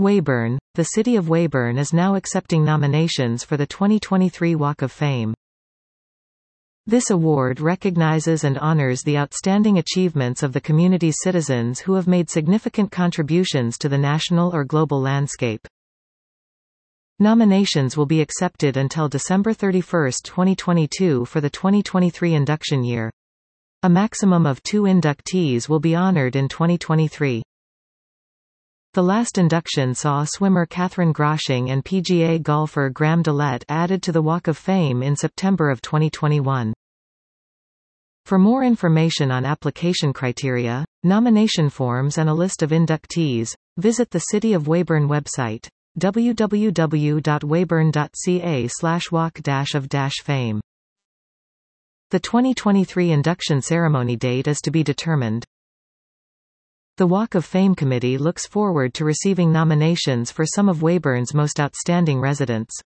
Weyburn. The City of Weyburn is now accepting nominations for the 2023 Walk of Fame. This award recognizes and honors the outstanding achievements of the community's citizens who have made significant contributions to the national or global landscape. Nominations will be accepted until December 31, 2022 for the 2023 induction year. A maximum of 2 inductees will be honored in 2023. The last induction saw swimmer Katherine Groshing and PGA golfer Graham DeLaet added to the Walk of Fame in September of 2021. For more information on application criteria, nomination forms and a list of inductees, visit the City of Weyburn website, www.weyburn.ca/walk-of-fame. The 2023 induction ceremony date is to be determined. The Walk of Fame committee looks forward to receiving nominations for some of Weyburn's most outstanding residents.